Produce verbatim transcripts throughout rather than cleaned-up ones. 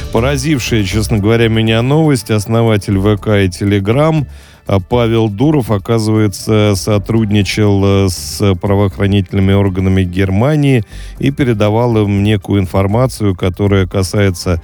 Поразившая, честно говоря, меня новость. Основатель ВК и Телеграм Павел Дуров, оказывается, сотрудничал с правоохранительными органами Германии и передавал им некую информацию, которая касается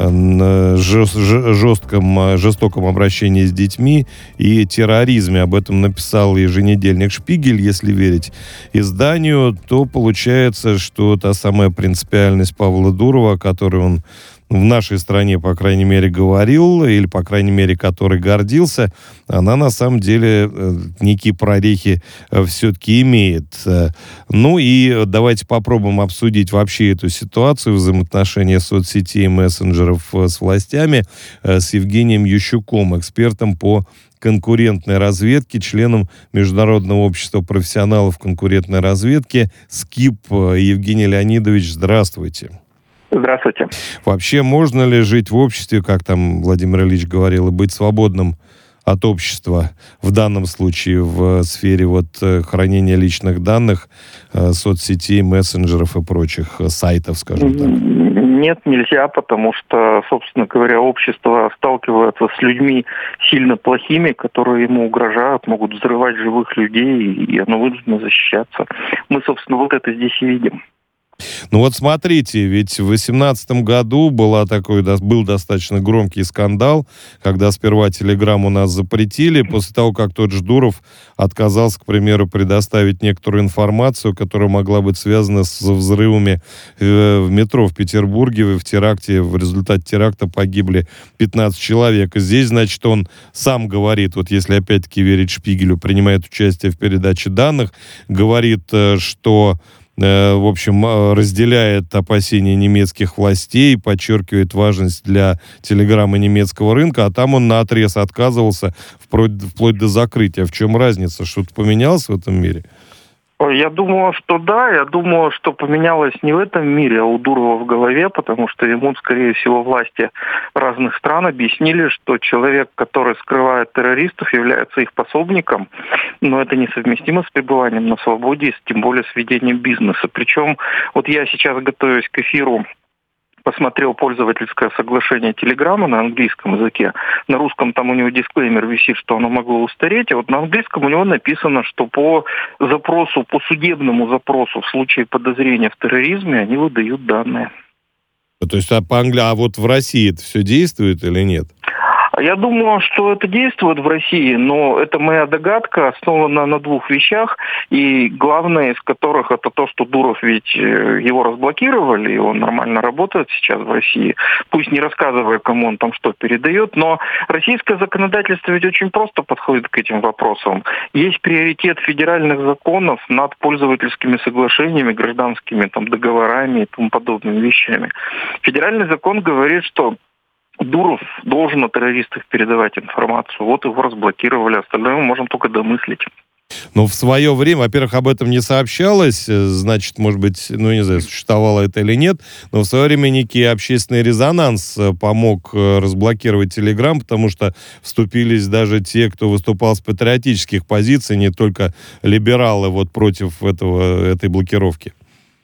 жест, жестком, жестоком обращении с детьми и терроризме. Об этом написал еженедельник «Шпигель», если верить изданию. То получается, что та самая принципиальность Павла Дурова, о которой он в нашей стране, по крайней мере, говорил, или, по крайней мере, который гордился, она на самом деле некие прорехи все-таки имеет. Ну и давайте попробуем обсудить вообще эту ситуацию, взаимоотношения соцсетей и мессенджеров с властями, с Евгением Ющуком, экспертом по конкурентной разведке, членом Международного общества профессионалов конкурентной разведки СКИП. Евгений Леонидович, здравствуйте. Здравствуйте. Вообще, можно ли жить в обществе, как там Владимир Ильич говорил, и быть свободным от общества, в данном случае в сфере вот хранения личных данных, соцсетей, мессенджеров и прочих сайтов, скажем так? Нет, нельзя, потому что, собственно говоря, общество сталкивается с людьми сильно плохими, которые ему угрожают, могут взрывать живых людей, и оно вынуждено защищаться. Мы, собственно, вот это здесь и видим. Ну вот смотрите, ведь в две тысячи восемнадцатом году была такой, был достаточно громкий скандал, когда сперва Телеграм у нас запретили, после того, как тот же Дуров отказался, к примеру, предоставить некоторую информацию, которая могла быть связана с взрывами в метро в Петербурге. В теракте, в результате теракта погибли пятнадцать человек. И здесь, значит, он сам говорит, вот если опять-таки верить Шпигелю, принимает участие в передаче данных, говорит, что... в общем, разделяет опасения немецких властей, подчеркивает важность для Телеграма немецкого рынка, а там он наотрез отказывался вплоть, вплоть до закрытия. В чем разница? Что-то поменялось в этом мире? Я думаю, что да. Я думаю, что поменялось не в этом мире, а у Дурова в голове, потому что ему, скорее всего, власти разных стран объяснили, что человек, который скрывает террористов, является их пособником, но это несовместимо с пребыванием на свободе, тем более с ведением бизнеса. Причем, вот я сейчас, готовясь к эфиру, посмотрел пользовательское соглашение Телеграма на английском языке. На русском там у него дисклеймер висит, что оно могло устареть. А вот на английском у него написано, что по запросу, по судебному запросу в случае подозрения в терроризме они выдают данные. То есть, а, по англи... а вот в России это все действует или нет? Я думаю, что это действует в России, но это моя догадка, основана на двух вещах, и главное из которых это то, что Дуров ведь его разблокировали, и он нормально работает сейчас в России, пусть не рассказывая, кому он там что передает, но российское законодательство ведь очень просто подходит к этим вопросам. Есть приоритет федеральных законов над пользовательскими соглашениями, гражданскими там, договорами и тому подобными вещами. Федеральный закон говорит, что Дуров должен о террористах передавать информацию. Вот его разблокировали, остальное мы можем только домыслить. Но в свое время, во-первых, об этом не сообщалось, значит, может быть, ну, не знаю, существовало это или нет, но в свое время некий общественный резонанс помог разблокировать Телеграм, потому что вступились даже те, кто выступал с патриотических позиций, не только либералы вот против этого, этой блокировки.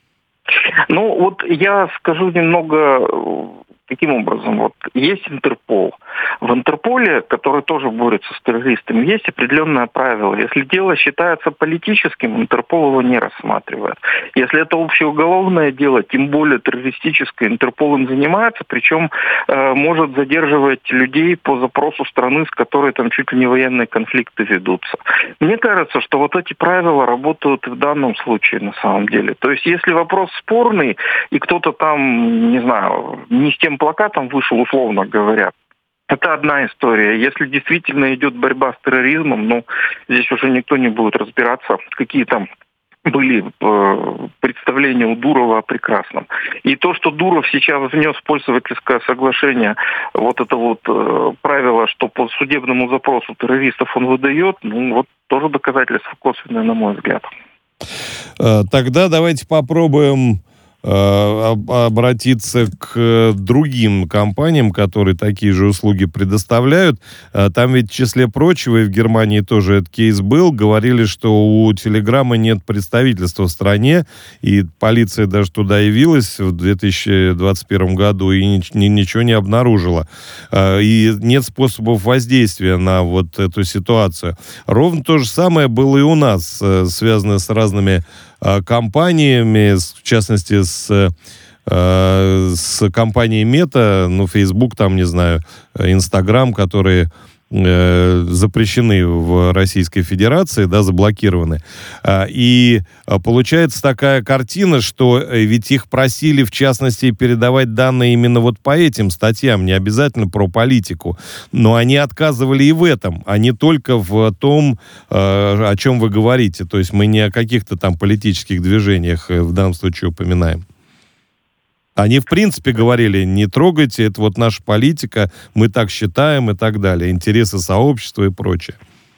Ну, вот я скажу немного... Каким образом? Вот есть Интерпол. В Интерполе, который тоже борется с террористами, есть определенное правило. Если дело считается политическим, Интерпол его не рассматривает. Если это общеуголовное дело, тем более террористическое, Интерпол им занимается, причем э, может задерживать людей по запросу страны, с которой там чуть ли не военные конфликты ведутся. Мне кажется, что вот эти правила работают и в данном случае на самом деле. То есть если вопрос спорный, и кто-то там, не знаю, не с тем плакатом вышел, условно говоря, это одна история. Если действительно идет борьба с терроризмом, ну, здесь уже никто не будет разбираться, какие там были э, представления у Дурова о прекрасном. И то, что Дуров сейчас внес в пользовательское соглашение, вот это вот э, правило, что по судебному запросу террористов он выдает, ну, вот тоже доказательство косвенное, на мой взгляд. Тогда давайте попробуем э, обратиться к другим компаниям, которые такие же услуги предоставляют. Э, там ведь в числе прочего, и в Германии тоже этот кейс был, говорили, что у Телеграма нет представительства в стране, и полиция даже туда явилась в две тысячи двадцать первом году и ни, ни, ничего не обнаружила. Э, и нет способов воздействия на вот эту ситуацию. Ровно то же самое было и у нас, э, связанное с разными э, компаниями, с, в частности, с, э, с компанией Мета, ну, Facebook, там, не знаю, Instagram, которые э, запрещены в Российской Федерации, да, заблокированы. И получается такая картина, что ведь их просили, в частности, передавать данные именно вот по этим статьям, не обязательно про политику, но они отказывали и в этом, а не только в том, о чем вы говорите. То есть мы не о каких-то там политических движениях в данном случае упоминаем. Они, в принципе, говорили, не трогайте, это вот наша политика, мы так считаем и так далее, интересы сообщества и прочее.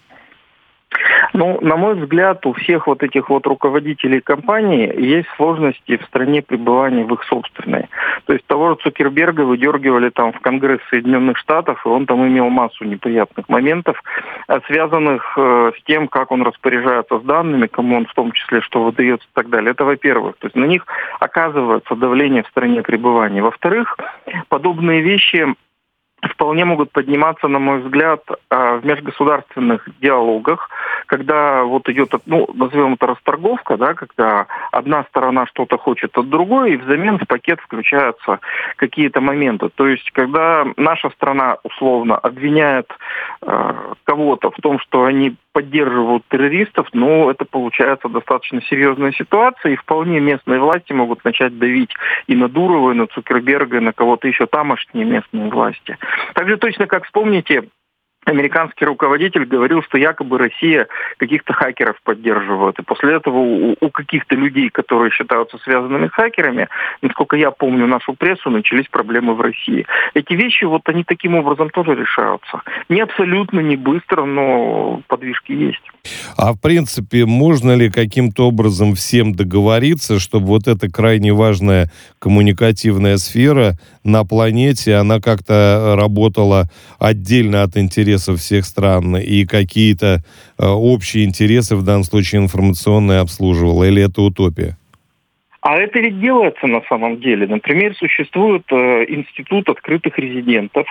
Ну, на мой взгляд, у всех вот этих вот руководителей компаний есть сложности в стране пребывания в их собственной. То есть того же Цукерберга выдергивали там в Конгресс Соединенных Штатов, и он там имел массу неприятных моментов, связанных э, с тем, как он распоряжается с данными, кому он в том числе что выдает и так далее. Это во-первых. То есть на них оказывается давление в стране пребывания. Во-вторых, подобные вещи вполне могут подниматься, на мой взгляд, в межгосударственных диалогах, когда вот идет, ну, назовем это расторговка, да, когда одна сторона что-то хочет от другой, и взамен в пакет включаются какие-то моменты. То есть, когда наша страна условно обвиняет э, кого-то в том, что они поддерживают террористов, но это получается достаточно серьезная ситуация, и вполне местные власти могут начать давить и на Дурова, и на Цукерберга, и на кого-то еще, тамошние местные власти. Также точно как вспомните, американский руководитель говорил, что якобы Россия каких-то хакеров поддерживает. И после этого у, у каких-то людей, которые считаются связанными с хакерами, насколько я помню нашу прессу, начались проблемы в России. Эти вещи, вот они таким образом тоже решаются. Не абсолютно, не быстро, но подвижки есть. А в принципе, можно ли каким-то образом всем договориться, чтобы вот эта крайне важная коммуникативная сфера на планете, она как-то работала отдельно от интересов всех стран и какие-то э, общие интересы, в данном случае информационные, обслуживала? Или это утопия? А это ведь делается на самом деле. Например, существует э, институт открытых резидентов,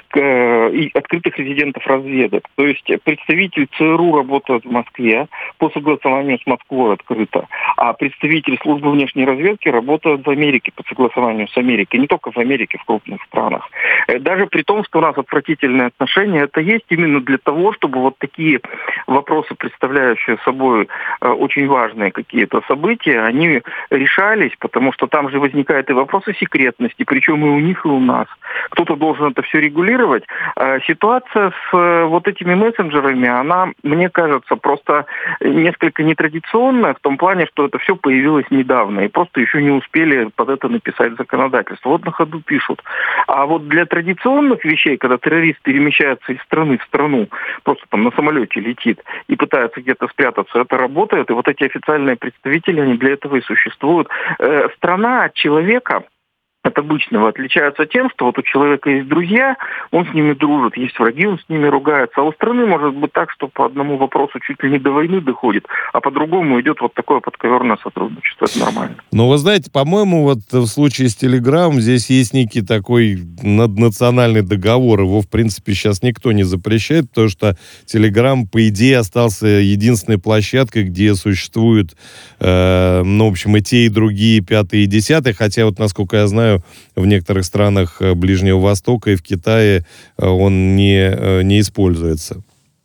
э, и открытых резидентов разведок. То есть представитель ЦРУ работает в Москве по согласованию с Москвой открыто, а представитель службы внешней разведки работает в Америке по согласованию с Америкой. Не только в Америке, в крупных странах. Э, даже при том, что у нас отвратительные отношения, это есть именно для того, чтобы вот такие вопросы, представляющие собой э, очень важные какие-то события, они решаются, потому что там же возникают и вопросы секретности, причем и у них, и у нас. Кто-то должен это все регулировать. Ситуация с вот этими мессенджерами, она, мне кажется, просто несколько нетрадиционная в том плане, что это все появилось недавно, и просто еще не успели под это написать законодательство. Вот на ходу пишут. А вот для традиционных вещей, когда террорист перемещается из страны в страну, просто там на самолете летит и пытается где-то спрятаться, это работает, и вот эти официальные представители, они для этого и существуют. Страна от человека, от обычного, отличается тем, что вот у человека есть друзья, он с ними дружит, есть враги, он с ними ругается. А у страны может быть так, что по одному вопросу чуть ли не до войны доходит, а по-другому идет вот такое подковерное сотрудничество. Это нормально. Ну, вы знаете, по-моему, вот в случае с Telegram здесь есть некий такой наднациональный договор. Его, в принципе, сейчас никто не запрещает, потому что Telegram, по идее, остался единственной площадкой, где существуют, э, ну, в общем, и те, и другие, пятые и десятые, хотя вот, насколько я знаю, в некоторых странах Ближнего Востока и в Китае он не, не используется.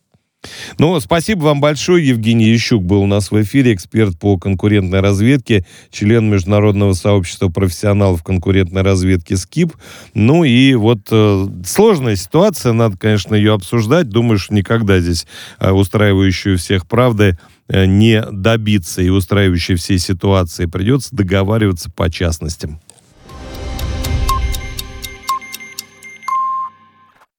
Ну, спасибо вам большое. Евгений Ящук был у нас в эфире, эксперт по конкурентной разведке, член международного сообщества профессионалов конкурентной разведки СКИП. Ну и вот э, сложная ситуация, надо, конечно, ее обсуждать. Думаю, что никогда здесь э, устраивающую всех правды э, не добиться и устраивающей всей ситуации. Придется договариваться по частностям.